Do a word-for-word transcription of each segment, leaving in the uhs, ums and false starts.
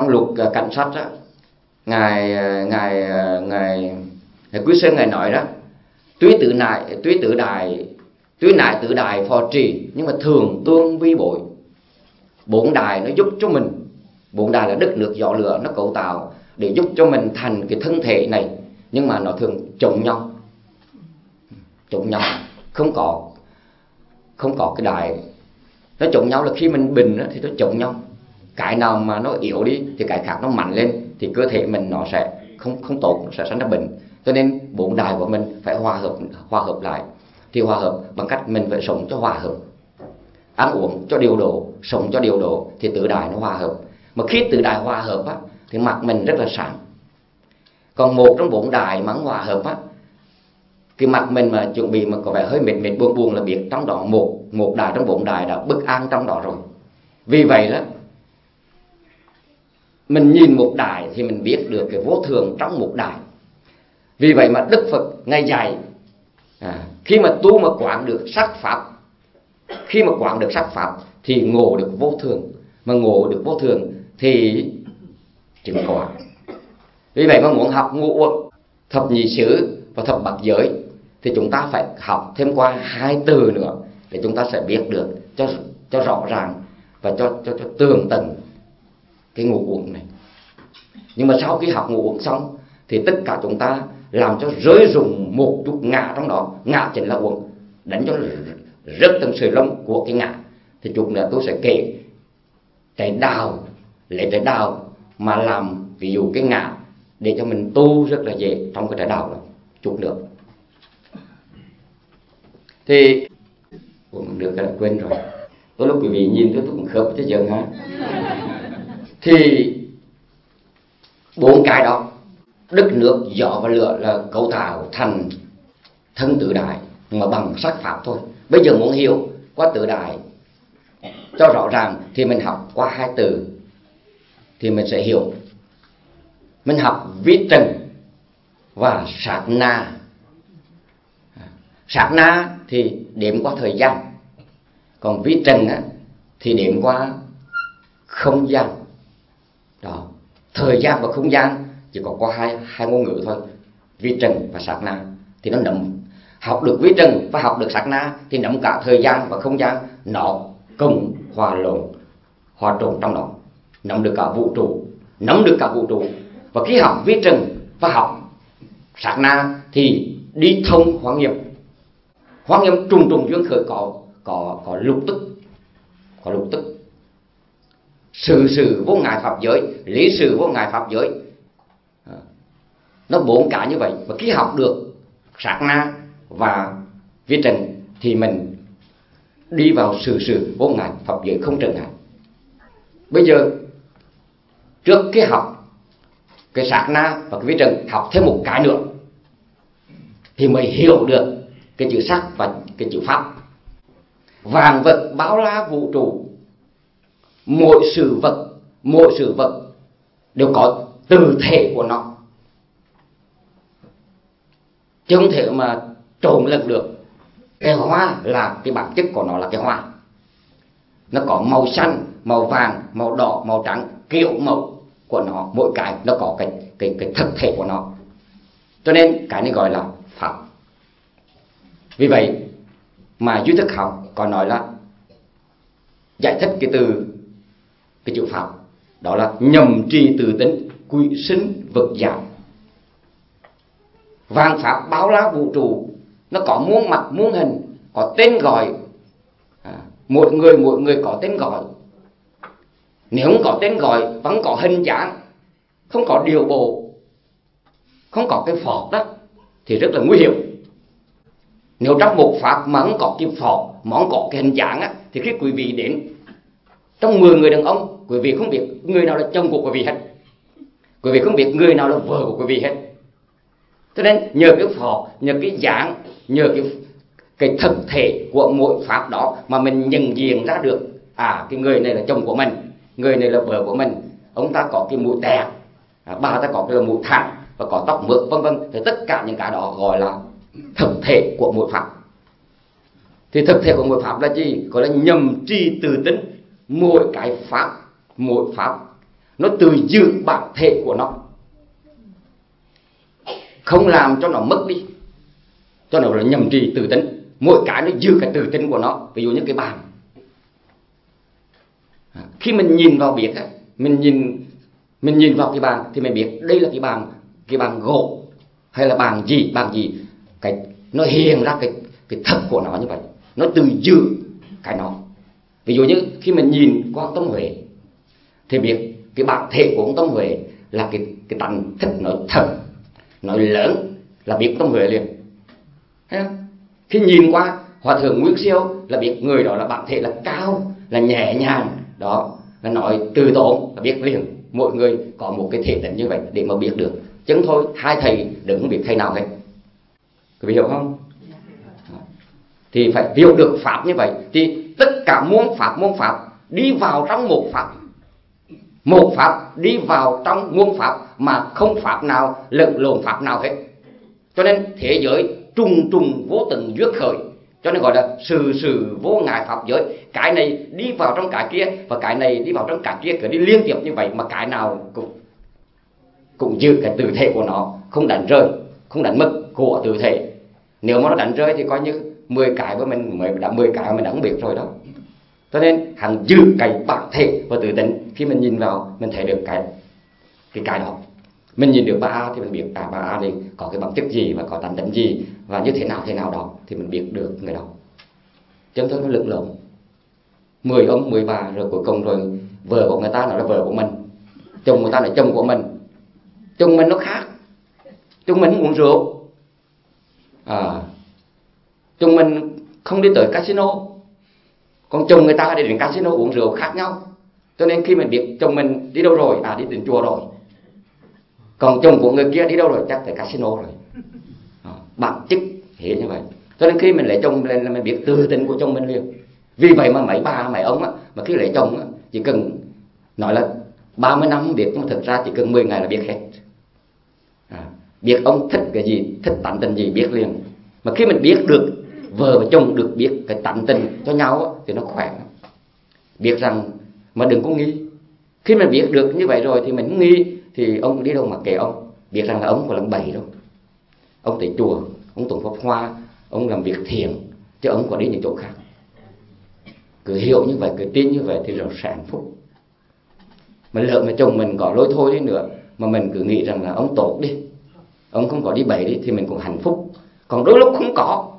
Trong luật uh, cảnh sát á, ngài ngài ngài ngài Quý Sơn ngài nói đó, túy tự nại túy tự đài túy nại tự đài phò trì, nhưng mà thường tương vi bội. Bốn đài nó giúp cho mình, bốn đài là đất nước gió lửa, nó cấu tạo để giúp cho mình thành cái thân thể này, nhưng mà nó thường chống nhau, chống nhau, không có không có cái đài. Nó chống nhau là khi mình bình đó, thì nó chống nhau. Cái nào mà nó yếu đi thì cái khác nó mạnh lên, thì cơ thể mình nó sẽ không không tốt, nó sẽ sinh ra bệnh. Cho nên bốn đài của mình phải hòa hợp hòa hợp lại. Thì hòa hợp bằng cách mình phải sống cho hòa hợp, ăn uống cho điều độ, sống cho điều độ, thì tứ đài nó hòa hợp. Mà khi tứ đài hòa hợp á, thì mặt mình rất là sáng. Còn một trong bốn đài mà hòa hợp á, cái mặt mình mà chuẩn bị mà có vẻ hơi mệt mệt buồn buồn là biết trong đó một một đài trong bốn đài đã bất an trong đó rồi. Vì vậy đó, mình nhìn một đài thì mình biết được cái vô thường trong một đài. Vì vậy mà Đức Phật ngài dạy, à, khi mà tu mà quán được sắc pháp, khi mà quán được sắc pháp thì ngộ được vô thường. Mà ngộ được vô thường thì chứng quả. Vì vậy mà muốn học ngũ uẩn, thập nhị xứ và thập bát giới thì chúng ta phải học thêm qua hai từ nữa để chúng ta sẽ biết được cho cho rõ ràng và cho cho cho tường tận cái ngũ uẩn này. Nhưng mà sau khi học ngũ uẩn xong thì tất cả chúng ta làm cho rơi rụng một chút ngã trong đó. Ngã chính là uẩn, đánh cho rất từng sợi lông của cái ngã. Thì chút nữa tôi sẽ kể trái đào, lấy trái đào mà làm ví dụ cái ngã để cho mình tu rất là dễ trong cái trái đào đó. Chút nữa thì cũng được cái là quên rồi. Tôi lúc quý vị nhìn tôi tôi cũng khớp chứ giờ ha. Thì bốn cái đó, đất nước gió và lửa là cấu tạo thành thân tứ đại mà bằng sắc pháp thôi. Bây giờ muốn hiểu qua tứ đại cho rõ ràng thì mình học qua hai từ thì mình sẽ hiểu. Mình học vi trần và sát na. Sát na thì đếm qua thời gian, còn vi trần á, thì đếm qua không gian. Đó, thời gian và không gian chỉ có qua hai hai ngôn ngữ thôi, vi trần và sát na. Thì nó nắm, học được vi trần và học được sát na thì nắm cả thời gian và không gian, nó cùng hòa lộn hòa trộn trong đó, nắm được cả vũ trụ, nắm được cả vũ trụ. Và khi học vi trần và học sát na thì đi thông hóa nghiệp. Hóa nghiệp trùng trùng duyên khởi, có có có lục tức, có lục tức. Sự sự vô ngại pháp giới, lý sự vô ngại pháp giới, nó bốn cả như vậy. Và khi học được sát na và vi trần thì mình đi vào sự sự vô ngại pháp giới không trở ngại. Bây giờ trước khi học cái sát na và cái vi trần, học thêm một cái nữa thì mới hiểu được cái chữ sắc và cái chữ pháp. Vạn vật bao la vũ trụ, mỗi sự vật mỗi sự vật đều có từ thể của nó, chứ không thể mà trộn lẫn được. Cái hoa là cái bản chất của nó là cái hoa, nó có màu xanh, màu vàng, màu đỏ, màu trắng, kiểu màu của nó, mỗi cái nó có cái cái cái thực thể của nó. Cho nên cái này gọi là pháp. Vì vậy mà duy thức học có nói là giải thích cái từ cái chữ pháp, đó là nhầm trì tự tính, quỷ sinh vật giả. Vạn pháp bao la vũ trụ, nó có muôn mặt muôn hình, có tên gọi, à, mỗi người mỗi người có tên gọi. Nếu không có tên gọi, vẫn có hình dáng, không có điều bộ, không có cái phọt đó thì rất là nguy hiểm. Nếu trong một pháp mà không có cái phọt, mà không có cái hình dáng á, thì khi quý vị đến trong mười người đàn ông, quý vị không biết người nào là chồng của quý vị hết, quý vị không biết người nào là vợ của quý vị hết. Cho nên nhờ cái phọt, nhờ cái dáng, nhờ cái cái thực thể của mỗi pháp đó mà mình nhận diện ra được, à cái người này là chồng của mình, người này là vợ của mình. Ông ta có cái mũi tẹt, à, bà ta có cái là mũi thẳng và có tóc mượt vân vân. Thì tất cả những cái đó gọi là thực thể của mỗi pháp. Thì thực thể của mỗi pháp là gì? Gọi là nhầm tri tự tính. Mỗi cái pháp, mỗi pháp nó tự giữ bản thể của nó, không làm cho nó mất đi, cho nó là nhầm trì tự tính. Mỗi cái nó giữ cái tự tính của nó. Ví dụ như cái bàn, khi mình nhìn vào biết á, mình nhìn mình nhìn vào cái bàn thì mình biết đây là cái bàn cái bàn gỗ hay là bàn gì bàn gì, cái nó hiện ra cái cái thật của nó như vậy, nó tự giữ cái nó. Ví dụ như khi mình nhìn qua Tông Huệ thì biết cái bản thể của ông Tông Huệ là cái cái tánh thích nói thật, nói lớn là biết Tông Huệ liền. Thấy không? Khi nhìn qua Hòa Thượng Nguyên Siêu là biết người đó là bản thể là cao, là nhẹ nhàng, đó là nói từ tốn, là biết liền. Mỗi người có một cái thể tính như vậy để mà biết được. Chứ thôi hai thầy đừng không biết thầy nào hết. Các vị hiểu không? Thì phải hiểu được pháp như vậy thì tất cả muôn pháp muôn pháp đi vào trong một pháp, một pháp đi vào trong muôn pháp mà không pháp nào lẫn lộn pháp nào hết. Cho nên thế giới trùng trùng vô từng duyên khởi, cho nên gọi là sự sự vô ngại pháp giới. Cái này đi vào trong cái kia và cái này đi vào trong cái kia, cứ đi liên tiếp như vậy mà cái nào cũng cũng giữ cái tự thể của nó, không đánh rơi, không đánh mất của tự thể. Nếu mà nó đánh rơi thì coi như mười cái của mình mới đã mười cái mà mình đã không biết rồi đó. Cho nên hắn giữ cái bản thể và tự tính. Khi mình nhìn vào mình thấy được cái cái cái đó, mình nhìn được ba A thì mình biết cả ba A thì có cái bản chất gì và có tánh tính gì và như thế nào thế nào đó thì mình biết được người đó. Chứ thôi nó lẫn lộn mười ông mười bà rồi cuối cùng rồi vợ của người ta nói là vợ của mình, chồng người ta nói chồng của mình. Chồng mình nó khác, chồng mình uống rượu, à, chồng mình không đi tới casino, còn chồng người ta đi đến casino uống rượu khác nhau. Cho nên khi mình biết chồng mình đi đâu rồi, à đi đến chùa rồi, còn chồng của người kia đi đâu rồi, chắc tới casino rồi. À, bản chất hiện như vậy. Cho nên khi mình lấy chồng lên là mình biết tự tính của chồng mình liền. Vì vậy mà mấy bà mấy ông á, mà khi lấy chồng á, chỉ cần nói là ba mươi năm biết, nhưng mà thực ra chỉ cần mười ngày là biết hết. À, biết ông thích cái gì, thích tánh tình gì biết liền. Mà khi mình biết được vợ và chồng được biết cái tánh tình cho nhau á, thì nó khỏe. Biết rằng mà đừng có nghi. Khi mình biết được như vậy rồi thì mình không nghi thì ông đi đâu mà kể ông. Biết rằng là ông có làm bậy đâu. Ông tới chùa, ông tụng pháp hoa, ông làm việc thiện, chứ ông có đi những chỗ khác. Cứ hiểu như vậy, cứ tin như vậy thì rồi sẽ hạnh phúc. Mà lỡ mà chồng mình có lối thôi đi nữa mà mình cứ nghĩ rằng là ông tốt đi, ông không có đi bậy đi thì mình cũng hạnh phúc. Còn đôi lúc không có,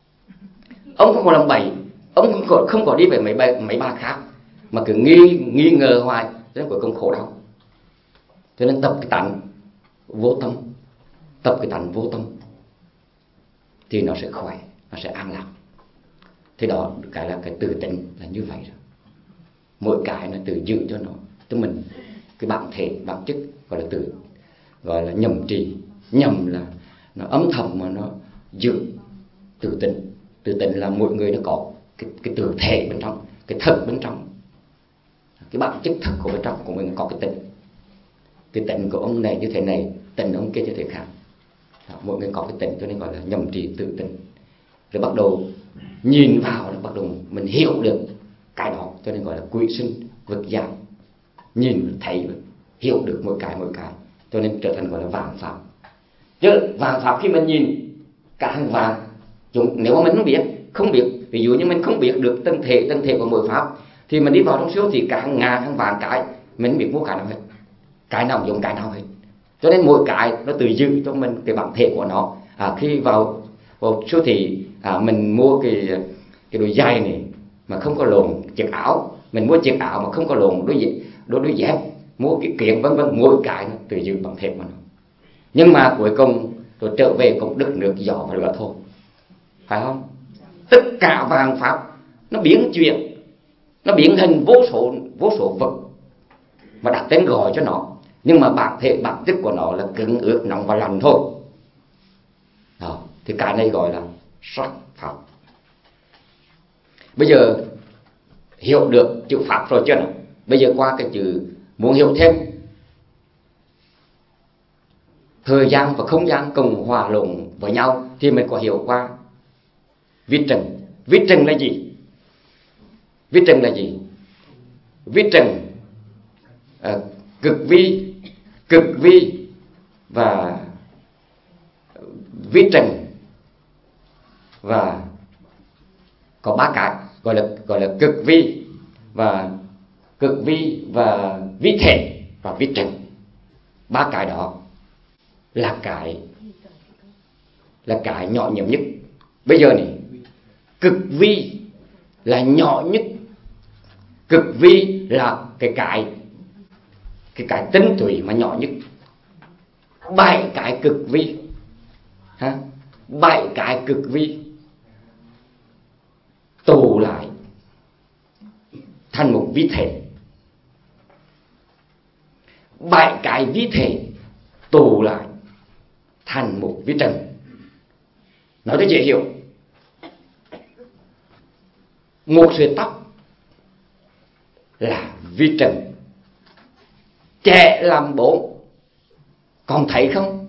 ông không có làm bậy, ông không có, không có đi về mấy, mấy, mấy bà khác mà cứ nghi nghi ngờ hoài, cho nên cuối cùng khổ đau. Cho nên tập cái tánh vô tâm, tập cái tánh vô tâm thì nó sẽ khỏe, nó sẽ an lạc. Thì đó cái là cái tự tính là như vậy rồi. Mỗi cái nó tự giữ cho nó, cho mình cái bản thể, bản chất gọi là tự, gọi là nhầm trì. Nhầm là nó âm thầm mà nó giữ tự tính. Tự tính là mỗi người nó có cái, cái tự thể bên trong, cái thật bên trong, cái bản chất thật của bên trong của mình có cái tính. Cái tính của ông này như thế này, tính ông kia như thế khác. Đó, mỗi người có cái tính, cho nên gọi là nhầm trì tự tính. Rồi bắt đầu nhìn vào, rồi bắt đầu mình hiểu được cái đó, cho nên gọi là quỷ sinh vực giảm. Nhìn thấy hiểu được mỗi cái mỗi cái, cho nên trở thành gọi là vạn pháp. Chứ vạn pháp khi mình nhìn cả hàng vạn, chúng nếu mà mình không biết, không biết, ví dụ như mình không biết được từng thể từng thể của mỗi pháp thì mình đi vào trong siêu thị cả hàng ngàn hàng vạn cái, mình không biết mua cái nào hết, cái nào giống cái nào hết. Cho nên mỗi cái nó tự giữ cho mình cái bản thể của nó. À, khi vào vào siêu thị, à, mình mua cái cái đôi giày này mà không có lồn chiếc áo, mình mua chiếc áo mà không có lồn đôi đôi đôi dép, mua cái kiện vân vân, mỗi cái nó tự giữ bản thể của nó. Nhưng mà cuối cùng rồi trở về cũng đất nước gió và lửa thôi, phải không? Tất cả vạn pháp nó biến chuyển, nó biến hình vô số vô số vật mà đặt tên gọi cho nó, nhưng mà bản thể bản chất của nó là cứng ướt nóng và lạnh thôi. Đó, thì cái này gọi là sắc pháp. Bây giờ hiểu được chữ pháp rồi chưa nào? Bây giờ qua cái chữ, muốn hiểu thêm thời gian và không gian cùng hòa lộn với nhau thì mình có hiểu qua vi trần. Vi trần là gì? Vi trần là gì? Vi trần, à, cực vi, cực vi và vi trần, và có ba cái gọi là gọi là cực vi và cực vi và vi thể và vi trần. Ba cái đó là cái là cái nhỏ nhậm nhất. Bây giờ này, cực vi là nhỏ nhất, cực vi là cái cái cái cái tinh túy mà nhỏ nhất. Bảy cái cực vi ha, bảy cái cực vi tụ lại thành một vi thể, bảy cái vi thể tụ lại thành một vi trần. Nói cho dễ hiểu, một sợi tóc là vi trần, trẻ làm bốn, còn thấy không?